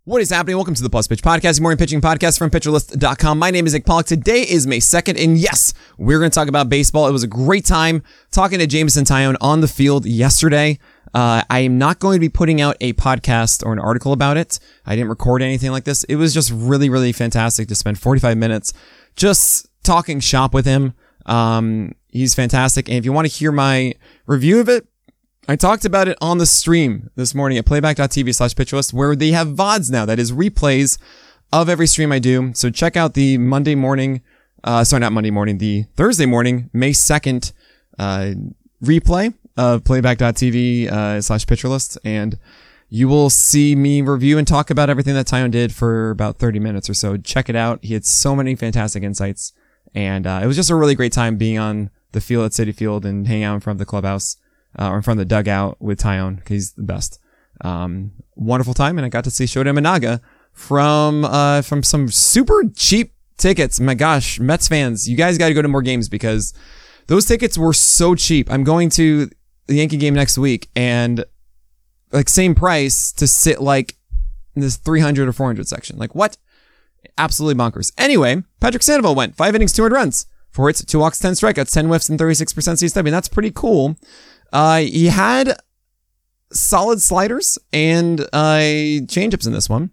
What is happening? Welcome to the Plus Pitch Podcast, morning pitching podcast from PitcherList.com. My name is Nick Pollock. Today is May 2nd, and yes, we're going to talk about baseball. It was a great time talking to Jameson Taillon on the field yesterday. I am not going to be putting out a podcast or an article about it. I didn't record anything like this. It was just really, really fantastic to spend 45 minutes just talking shop with him. He's fantastic, and if you want to hear my review of it, I talked about it on the stream this morning at playback.tv/pitcherlist, where they have VODs now. That is replays of every stream I do. So check out the the Thursday morning, May 2nd, replay of playback.tv/pitcherlist. And you will see me review and talk about everything that Taillon did for about 30 minutes or so. Check it out. He had so many fantastic insights. And, it was just a really great time being on the field at Citi Field and hanging out in front of the clubhouse. Or in front of the dugout with Taillon, because he's the best. Wonderful time, and I got to see Shota Imanaga from some super cheap tickets. My gosh, Mets fans, you guys got to go to more games because those tickets were so cheap. I'm going to the Yankee game next week, and like same price to sit like in this 300 or 400 section. Like what? Absolutely bonkers. Anyway, Patrick Sandoval went 5 innings, 200 runs, 4 hits, 2 walks, 10 strikeouts, 10 whiffs, and 36% CSW. And that's pretty cool. He had solid sliders and changeups in this one.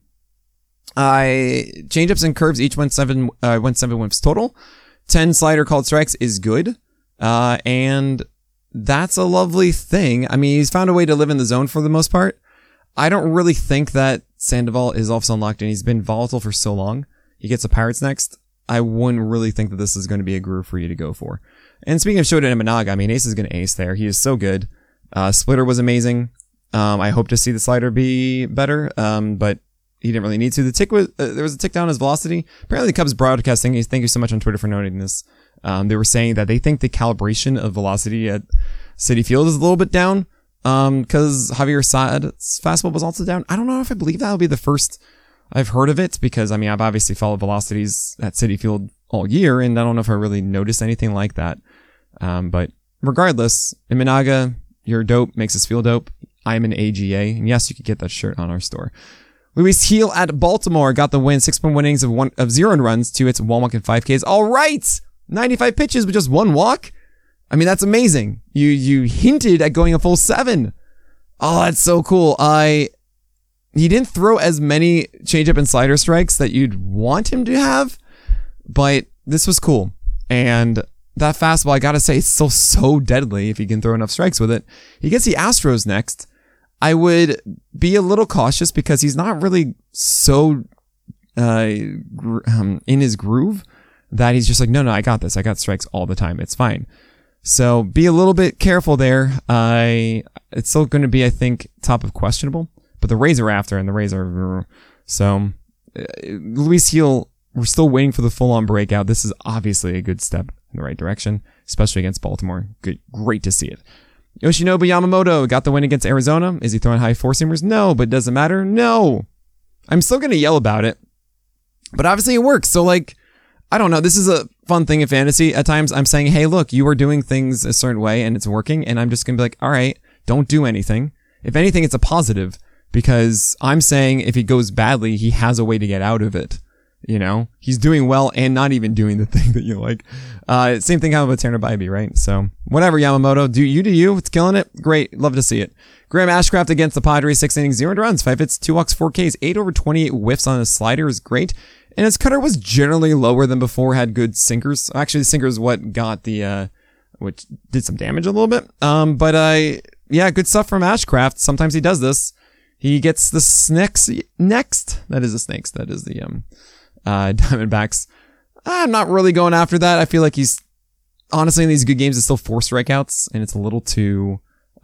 Changeups and curves each went 7 whiffs total. 10 slider called strikes is good. And that's a lovely thing. I mean, he's found a way to live in the zone for the most part. I don't really think that Sandoval is all of a sudden locked in. He's been volatile for so long. He gets the Pirates next. I wouldn't really think that this is going to be a groove for you to go for. And speaking of Shota Imanaga, I mean, Ace is going to ace there. He is so good. Splitter was amazing. I hope to see the slider be better, but he didn't really need to. The tick was there was a tick down his velocity. Apparently, the Cubs broadcasting. Thank you so much on Twitter for noting this. They were saying that they think the calibration of velocity at Citi Field is a little bit down because Javier Saad's fastball was also down. I don't know if I believe that will be the first I've heard of it because, I mean, I've obviously followed velocities at Citi Field all year, and I don't know if I really noticed anything like that. But regardless, Imanaga, you're dope, makes us feel dope. I'm an AGA, and yes, you could get that shirt on our store. Luis Gil at Baltimore got the win, 6.1 innings of 0 runs, 2 hits, 1 walk, and 5 Ks. All right! 95 pitches with just 1 walk? I mean, that's amazing. You hinted at going a full 7. Oh, that's so cool. He didn't throw as many changeup and slider strikes that you'd want him to have, but this was cool. And that fastball, I gotta say, it's still so deadly if he can throw enough strikes with it. He gets the Astros next. I would be a little cautious because he's not really so in his groove that he's just like, no, I got this. I got strikes all the time. It's fine. So be a little bit careful there. It's still going to be, I think, top of questionable. But the Rays are after, and the Rays are... So, Luis Gil, we're still waiting for the full-on breakout. This is obviously a good step in the right direction, especially against Baltimore. Great to see it. Yoshinobu Yamamoto got the win against Arizona. Is he throwing high four-seamers? No, but does it matter? No. I'm still going to yell about it, but obviously it works. So, like, I don't know. This is a fun thing in fantasy. At times, I'm saying, hey, look, you are doing things a certain way, and it's working, and I'm just going to be like, all right, don't do anything. If anything, it's a positive. Because I'm saying if it goes badly, he has a way to get out of it. You know, he's doing well and not even doing the thing that you like. Same thing how with Tanner Bybee, right? So whatever, Yamamoto, do you. It's killing it. Great. Love to see it. Graham Ashcraft against the Padres, 6 innings, 0 runs, 5 hits, 2 walks, 4 Ks, 8 over 28 whiffs on his slider is great. And his cutter was generally lower than before, had good sinkers. Actually, the sinker is what got which did some damage a little bit. Yeah, good stuff from Ashcraft. Sometimes he does this. He gets the snakes next. That is the Snakes. That is the Diamondbacks. I'm not really going after that. I feel like he's honestly in these good games. It's still 4 strikeouts, and it's a little too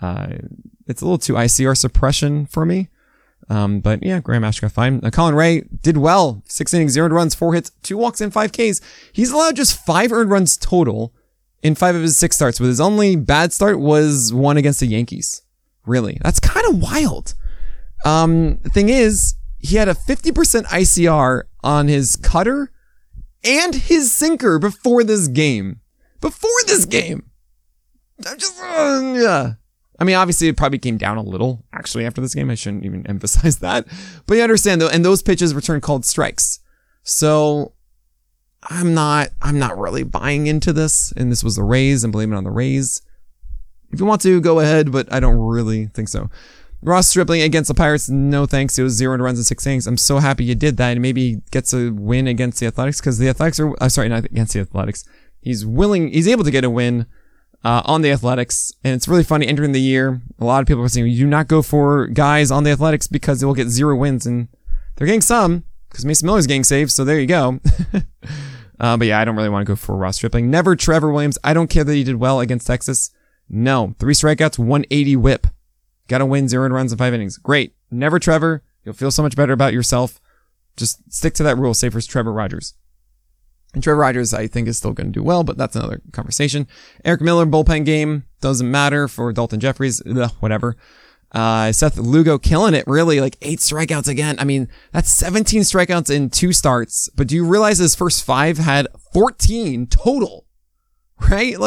ICR suppression for me. But yeah, Graham Ashcraft fine. Colin Ray did well. 6 innings, 0 runs, 4 hits, 2 walks, and 5 Ks. He's allowed just 5 earned runs total in 5 of his 6 starts. With his only bad start was one against the Yankees. Really, that's kind of wild. The thing is, he had a 50% ICR on his cutter and his sinker before this game. I'm just, yeah. I mean, obviously it probably came down a little actually after this game. I shouldn't even emphasize that. But you understand though, and those pitches returned called strikes. So I'm not really buying into this. And this was the Rays and blaming it on the Rays. If you want to, go ahead, but I don't really think so. Ross Stripling against the Pirates, no thanks. It was 0 runs in 6 innings. I'm so happy you did that, and maybe he gets a win against the Athletics, because the Athletics are, not against the Athletics. He's able to get a win on the Athletics, and it's really funny entering the year. A lot of people are saying, you do not go for guys on the Athletics because they will get 0 wins, and they're getting some, because Mason Miller's getting saved, so there you go. But yeah, I don't really want to go for Ross Stripling. Never Trevor Williams. I don't care that he did well against Texas. No. 3 strikeouts, 180 whip. Got to win 0 runs in 5 innings. Great. Never Trevor. You'll feel so much better about yourself. Just stick to that rule. Say for Trevor Rogers. And Trevor Rogers, I think, is still going to do well, but that's another conversation. Eric Miller, bullpen game. Doesn't matter for Dalton Jeffries. Whatever. Seth Lugo killing it, really. 8 strikeouts again. I mean, that's 17 strikeouts in 2 starts. But do you realize his first 5 had 14 total? Right?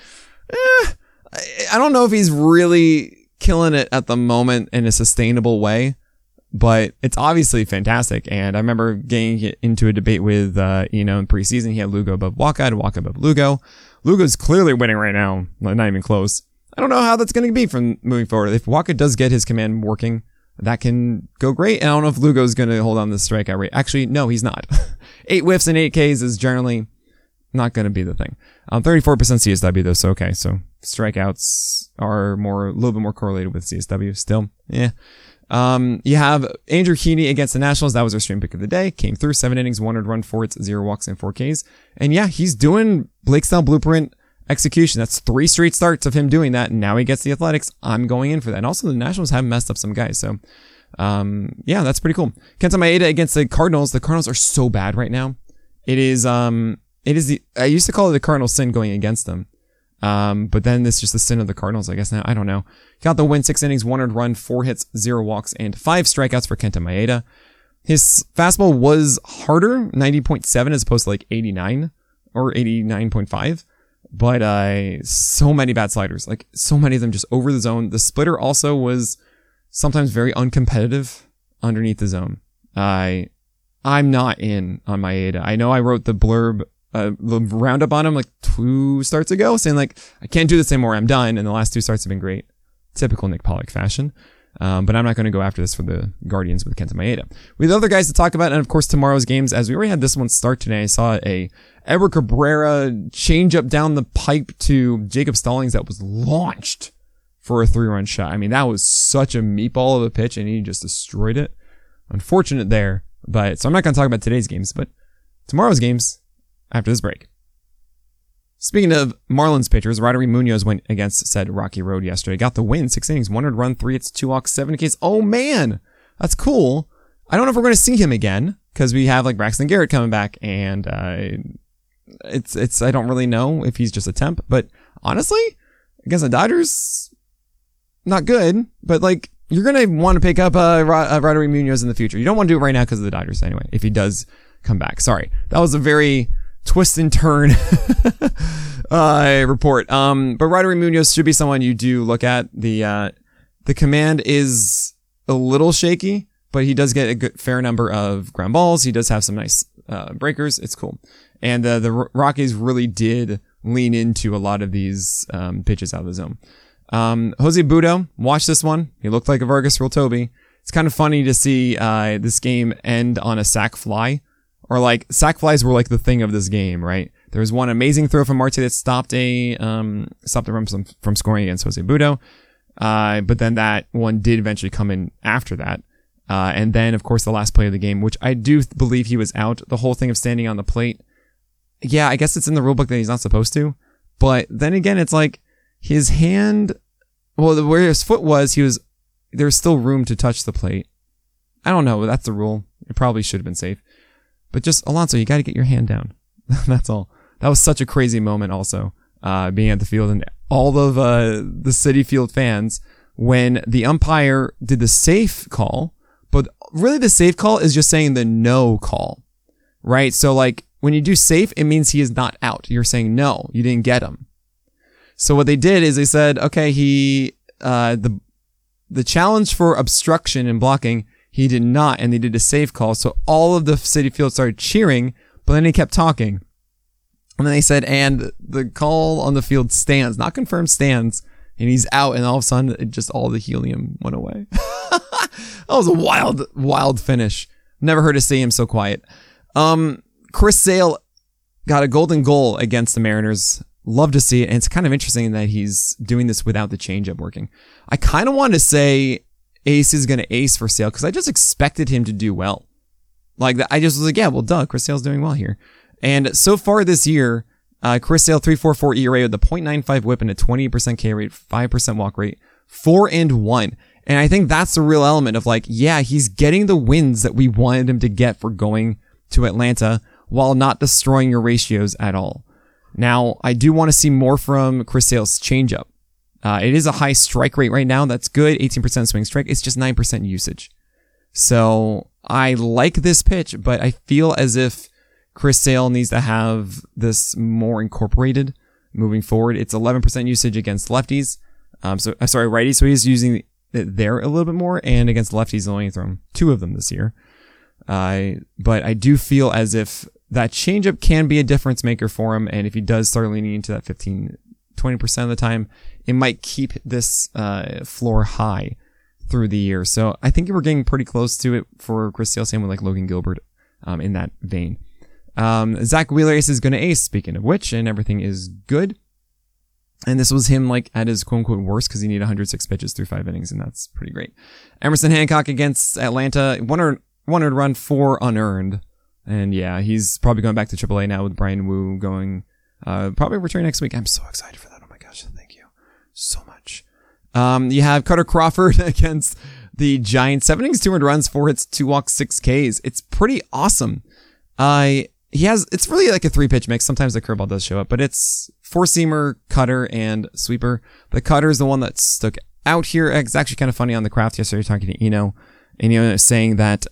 I don't know if he's really killing it at the moment in a sustainable way, but it's obviously fantastic. And I remember getting into a debate with, in preseason, he had Lugo above Waka, I had Waka above Lugo. Lugo's clearly winning right now, not even close. I don't know how that's going to be from moving forward. If Waka does get his command working, that can go great. And I don't know if Lugo's going to hold on to the strikeout rate. Actually, no, he's not. 8 whiffs and 8 Ks is generally not going to be the thing. 34% CSW though, so okay. So strikeouts are a little bit more correlated with CSW still. Yeah. You have Andrew Heaney against the Nationals. That was our stream pick of the day. Came through 7 innings, 1 run, 4 hits, 0 walks, and 4 Ks. And yeah, he's doing Blake Snell blueprint execution. That's 3 straight starts of him doing that. And now he gets the Athletics. I'm going in for that. And also the Nationals have messed up some guys. So, yeah, that's pretty cool. Kenta Maeda against the Cardinals. The Cardinals are so bad right now. I used to call it the Cardinals sin going against them. But then it's just the sin of the Cardinals, I guess now. I don't know. Got the win, 6 innings, 1 run, 4 hits, 0 walks, and 5 strikeouts for Kenta Maeda. His fastball was harder, 90.7 as opposed to 89 or 89.5. But, so many bad sliders. So many of them just over the zone. The splitter also was sometimes very uncompetitive underneath the zone. I'm not in on Maeda. I know I wrote the blurb, the roundup on him 2 starts ago, saying I can't do this anymore, I'm done, and the last 2 starts have been great. Typical Nick Pollock fashion. But I'm not going to go after this for the Guardians with Kenta Maeda. We have other guys to talk about, and of course tomorrow's games, as we already had this one start today. I saw a Edward Cabrera change up down the pipe to Jacob Stallings that was launched for a 3-run shot. I mean, that was such a meatball of a pitch, and he just destroyed it. Unfortunate there. But, so I'm not going to talk about today's games, but tomorrow's games after this break. Speaking of Marlins pitchers, Roddery Munoz went against said Rocky Road yesterday. Got the win, 6 innings, 1 run, 3 hits, 2 walks, 7 Ks. Oh man, that's cool. I don't know if we're going to see him again, because we have Braxton Garrett coming back, and I don't really know if he's just a temp, but honestly, against the Dodgers, not good, but you're going to want to pick up Roddery Munoz in the future. You don't want to do it right now because of the Dodgers anyway, if he does come back. Sorry. That was a very twist and turn report. But Roddery Munoz should be someone you do look at. The command is a little shaky, but he does get a fair number of ground balls. He does have some nice breakers. It's cool. And the Rockies really did lean into a lot of these pitches out of the zone. Jose Budo, watch this one. He looked like a Vargas Rule-Toby. It's kind of funny to see this game end on a sac fly. Or sac flies were the thing of this game, right? There was one amazing throw from Marte that stopped him from scoring against Jose Budo. But then that one did eventually come in after that. And then, of course, the last play of the game, which I do believe he was out. The whole thing of standing on the plate. Yeah, I guess it's in the rule book that he's not supposed to. But then again, it's his hand, where his foot was, there's still room to touch the plate. I don't know. That's the rule. It probably should have been safe. But just, Alonso, you got to get your hand down. That's all. That was such a crazy moment also, being at the field and all of the Citi Field fans when the umpire did the safe call, but really the safe call is just saying the no call, right? So when you do safe, it means he is not out. You're saying no, you didn't get him. So what they did is they said, okay, the challenge for obstruction and blocking, he did not, and they did a safe call. So all of the Citi Field started cheering, but then he kept talking. And then they said, and the call on the field stands, not confirmed, stands. And he's out, and all of a sudden, all the helium went away. That was a wild finish. Never heard a stadium so quiet. Chris Sale got a golden goal against the Mariners. Love to see it, and it's kind of interesting that he's doing this without the changeup working. I kind of wanted to say Ace is going to ace for Sale, because I just expected him to do well. Like, I just was like, yeah, well, duh, Chris Sale's doing well here. And so far this year, Chris Sale, 3.44 ERA with a .95 whip and a 28% K rate, 5% walk rate, 4-1. And I think that's the real element of like, yeah, he's getting the wins that we wanted him to get for going to Atlanta while not destroying your ratios at all. Now, I do want to see more from Chris Sale's changeup. It is a high strike rate right now. That's good. 18% swing strike. It's just 9% usage. So I like this pitch, but I feel as if Chris Sale needs to have this more incorporated moving forward. It's 11% usage against lefties. Righties. So he's using it there a little bit more, and against lefties, he's only thrown 2 of them this year. But I do feel as if that changeup can be a difference maker for him, and if he does start leaning into that 15-20% of the time, it might keep this floor high through the year. So I think we're getting pretty close to it for Chris Sale, same with like Logan Gilbert in that vein. Zach Wheeler Ace is going to ace, speaking of which, and everything is good. And this was him like at his quote unquote worst, because he needed 106 pitches through 5 innings, and that's pretty great. Emerson Hancock against Atlanta, 100 run, 4 unearned. And yeah, he's probably going back to AAA now with Brian Wu going, probably returning next week. I'm so excited for that. Oh my gosh. Thank you so much. You have Cutter Crawford against the Giants, 7 innings, 200 runs, 4 hits, 2 walks, 6 Ks. It's pretty awesome. It's really like a 3-pitch mix. Sometimes the curveball does show up, but it's 4-seamer, cutter, and sweeper. The cutter is the one that stuck out here. It's actually kind of funny on the craft yesterday talking to Eno, and Eno is saying that,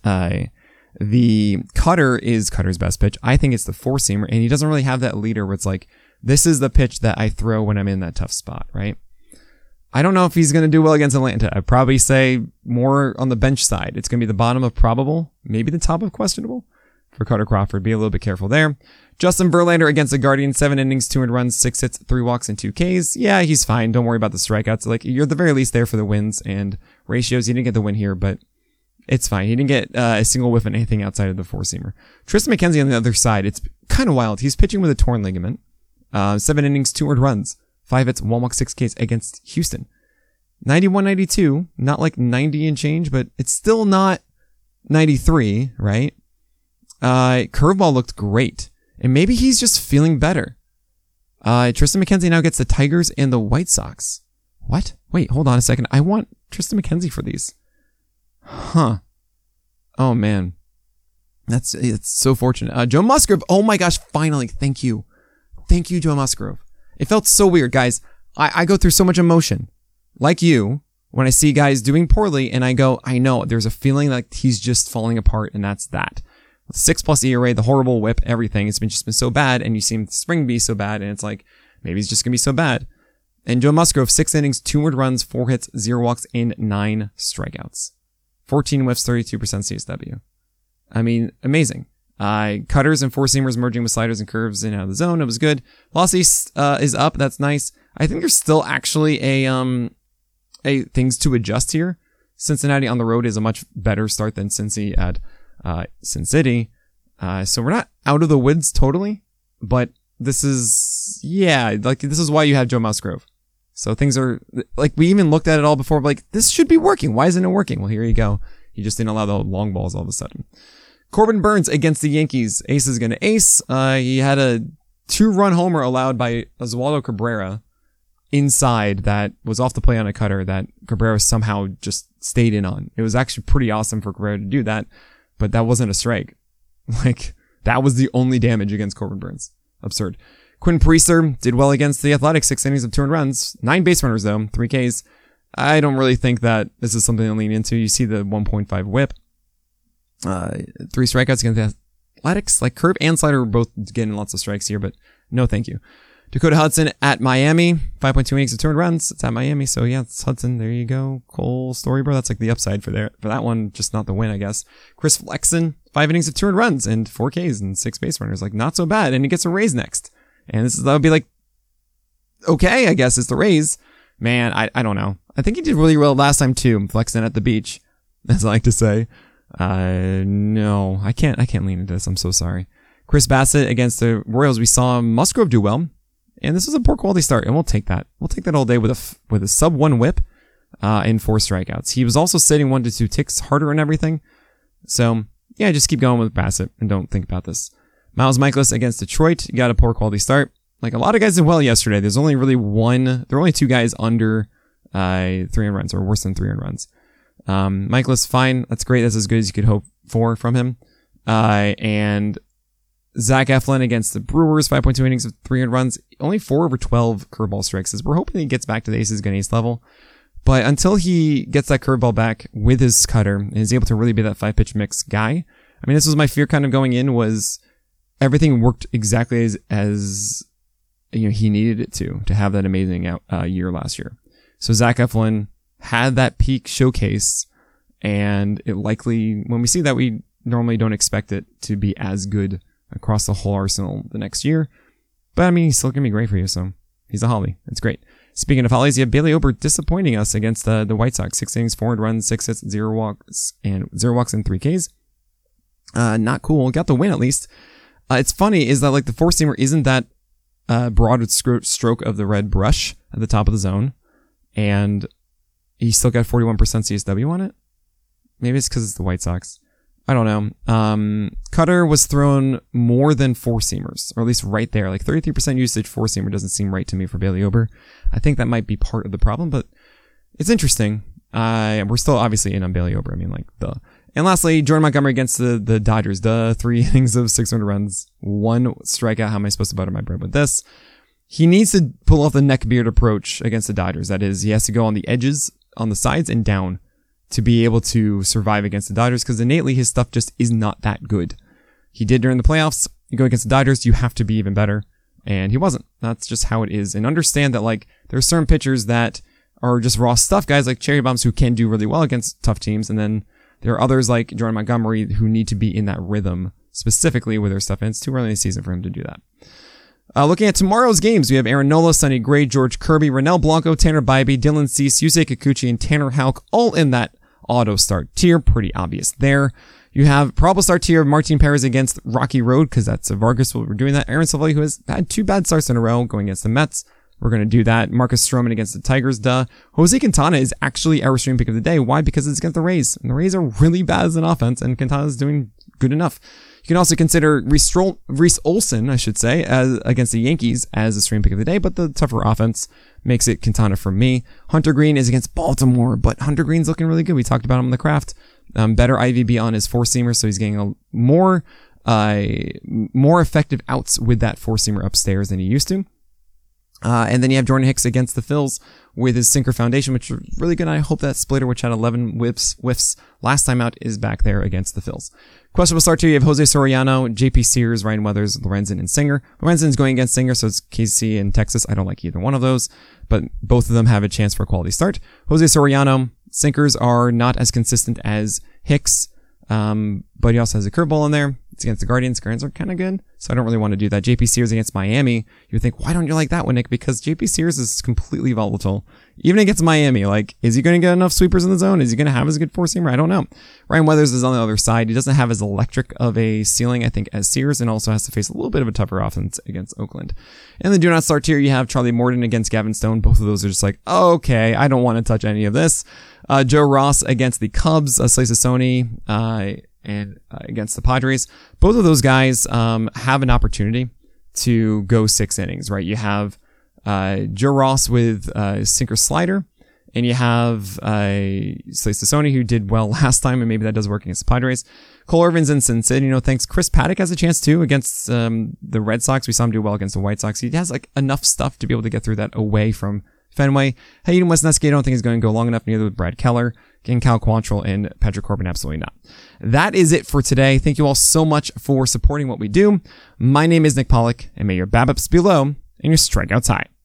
the cutter is Cutter's best pitch. I think it's the 4-seamer, and he doesn't really have that leader where it's like, this is the pitch that I throw when I'm in that tough spot, right? I don't know if he's going to do well against Atlanta. I'd probably say more on the bench side. It's going to be the bottom of probable, maybe the top of questionable for Cutter Crawford. Be a little bit careful there. Justin Verlander against the Guardians, 7 innings, 200 runs, 6 hits, 3 walks, and 2 Ks. Yeah, he's fine. Don't worry about the strikeouts. Like, you're at the very least there for the wins and ratios. He didn't get the win here, but it's fine. He didn't get a single whiff on anything outside of the 4-seamer. Tristan McKenzie on the other side, it's kind of wild. He's pitching with a torn ligament. 7 innings, 200 runs, 5 hits, 1 walk, 6 Ks against Houston. 91-92, not like 90 and change, but it's still not 93, right? Curveball looked great, and maybe he's just feeling better. Tristan McKenzie now gets the Tigers and the White Sox. What? Wait, hold on a second. I want Tristan McKenzie for these. Huh. Oh man. It's so fortunate. Joe Musgrove. Oh my gosh, finally. Thank you. Thank you, Joe Musgrove. It felt so weird, guys. I go through so much emotion. Like you, when I see guys doing poorly and I go, I know, there's a feeling like he's just falling apart, and that's that. 6+ ERA, the horrible whip, everything. It's just been so bad, and you see him spring be so bad, and it's like, maybe he's just gonna be so bad. And Joe Musgrove, 6 innings, 200 runs, 4 hits, 0 walks, and 9 strikeouts. 14 whiffs, 32% CSW. I mean, amazing. Cutters and 4-seamers merging with sliders and curves in and out of the zone. It was good. Velocity is up. That's nice. I think there's still actually a things to adjust here. Cincinnati on the road is a much better start than Cincy at Sin City. So we're not out of the woods totally, but this is why you have Joe Musgrove. So things are like, we even looked at it all before, like, this should be working. Why isn't it working? Well, here you go. He just didn't allow the long balls all of a sudden. Corbin Burns against the Yankees. Ace is going to ace. He had a 2-run homer allowed by Oswaldo Cabrera inside that was off the play on a cutter that Cabrera somehow just stayed in on. It was actually pretty awesome for Cabrera to do that, but that wasn't a strike. Like, that was the only damage against Corbin Burns. Absurd. Quinn Priester did well against the Athletics, 6 innings of 200 runs, 9 base runners though, 3 Ks. I don't really think that this is something to lean into. You see the 1.5 whip. 3 strikeouts against the Athletics. Like, curve and slider were both getting lots of strikes here, but no thank you. Dakota Hudson at Miami, 5.2 innings of 2 earned runs. It's at Miami, so yeah, it's Hudson. There you go. Cool story, bro. That's like the upside for that one, just not the win, I guess. Chris Flexen, 5 innings of 2 earned runs and 4 Ks and 6 base runners. Like, not so bad. And he gets a raise next. And that would be like, okay, I guess it's the Rays. Man, I don't know. I think he did really well last time too, Flexen at the beach, as I like to say. No, I can't lean into this. I'm so sorry. Chris Bassett against the Royals. We saw Musgrove do well. And this was a poor quality start, and we'll take that. We'll take that all day with a sub 1 whip, and 4 strikeouts. He was also sitting 1 to 2 ticks harder and everything. So, yeah, just keep going with Bassett and don't think about this. Miles Michaelis against Detroit. You got a poor quality start. Like, a lot of guys did well yesterday. There's only really there were only 2 guys under 3 earned runs, or worse than 3 earned runs. Michaelis, fine. That's great. That's as good as you could hope for from him. And Zach Eflin against the Brewers, 5.2 innings of 3 earned runs, only 4 over 12 curveball strikes. We're hoping he gets back to the aces gun ace level. But until he gets that curveball back with his cutter and is able to really be that 5-pitch mix guy, I mean, this was my fear kind of going in, was everything worked exactly as you know, he needed it to have that amazing year last year. So Zach Eflin had that peak showcase, and it likely, when we see that, we normally don't expect it to be as good across the whole arsenal the next year. But I mean, he's still going to be great for you, so he's a Holly. It's great. Speaking of Hollies, you have Bailey Ober disappointing us against the White Sox. 6 innings, 4 earned runs, 6 hits, 0 walks, and 3 Ks. Not cool. Got the win at least. It's funny is that like the 4-seamer isn't that broad stroke of the red brush at the top of the zone, and he still got 41% CSW on it. Maybe it's because it's the White Sox. I don't know. Cutter was thrown more than 4-seamers, or at least right there. Like 33% usage 4-seamer doesn't seem right to me for Bailey Ober. I think that might be part of the problem, but it's interesting. We're still obviously in on Bailey Ober. I mean, like, duh. And lastly, Jordan Montgomery against the Dodgers. 3 innings of 600 runs, 1 strikeout. How am I supposed to butter my bread with this? He needs to pull off the neckbeard approach against the Dodgers. That is, he has to go on the edges, on the sides, and down to be able to survive against the Dodgers, because innately his stuff just is not that good. He did during the playoffs. You go against the Dodgers, you have to be even better. And he wasn't. That's just how it is. And understand that, like, there are certain pitchers that are just raw stuff guys like Cherry Bombs who can do really well against tough teams. And then there are others like Jordan Montgomery who need to be in that rhythm specifically with their stuff. And it's too early in the season for him to do that. Looking at tomorrow's games, we have Aaron Nola, Sonny Gray, George Kirby, Ronel Blanco, Tanner Bybee, Dylan Cease, Yusei Kikuchi, and Tanner Houck, all in that auto start tier. Pretty obvious there. You have probable start tier of Martin Perez against Rocky Road, because that's Vargas. We're doing that. Aaron Savali, who has had 2 bad starts in a row going against the Mets. We're going to do that. Marcus Stroman against the Tigers. Jose Quintana is actually our stream pick of the day. Why? Because it's against the Rays. And the Rays are really bad as an offense, and Quintana's doing good enough. You can also consider Reese Olson, I should say, as against the Yankees as a stream pick of the day, but the tougher offense makes it Quintana for me. Hunter Green is against Baltimore, but Hunter Green's looking really good. We talked about him in the craft. Better IVB on his 4-seamer, so he's getting a more effective outs with that 4-seamer upstairs than he used to. And then you have Jordan Hicks against the Phils with his sinker foundation, which is really good. I hope that splitter, which had 11 whiffs last time out, is back there against the Phils. Questionable start here. You have Jose Soriano, JP Sears, Ryan Weathers, Lorenzen, and Singer. Lorenzen's going against Singer, so it's KC and Texas. I don't like either one of those, but both of them have a chance for a quality start. Jose Soriano, sinkers are not as consistent as Hicks, but he also has a curveball in there. It's against the Guardians. Guardians are kind of good, so I don't really want to do that. JP Sears against Miami. You would think, why don't you like that one, Nick? Because JP Sears is completely volatile. Even against Miami, like, is he going to get enough sweepers in the zone? Is he going to have as good 4-seamer? I don't know. Ryan Weathers is on the other side. He doesn't have as electric of a ceiling, I think, as Sears, and also has to face a little bit of a tougher offense against Oakland. And the do not start tier, you have Charlie Morton against Gavin Stone. Both of those are just like, okay, I don't want to touch any of this. Joe Ross against the Cubs, Slice Sony, and against the Padres. Both of those guys have an opportunity to go 6 innings, right? You have Joe Ross with sinker slider, and you have Slice Sony, who did well last time, and maybe that does work against the Padres. Cole Irvin's in Cincinnati, thanks. Chris Paddock has a chance too against the Red Sox. We saw him do well against the White Sox. He has like enough stuff to be able to get through that away from Fenway. Hayden Wesneski, I don't think is going to go long enough, neither with Brad Keller. Again, Cal Quantrill and Patrick Corbin, absolutely not. That is it for today. Thank you all so much for supporting what we do. My name is Nick Pollock, and may your BABIPs be low and your strikeouts high.